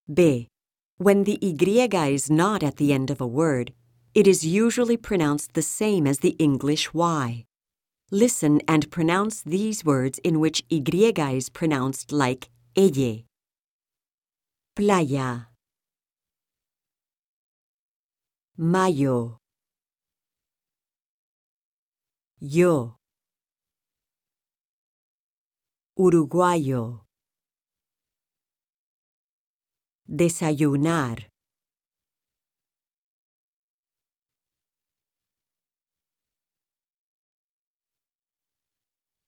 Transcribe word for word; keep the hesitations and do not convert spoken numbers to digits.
B. When the Y is not at the end of a word, it is usually pronounced the same as the English Y. Listen and pronounce these words in which Y is pronounced like elle. Playa. Mayo. Yo. Uruguayo. Desayunar.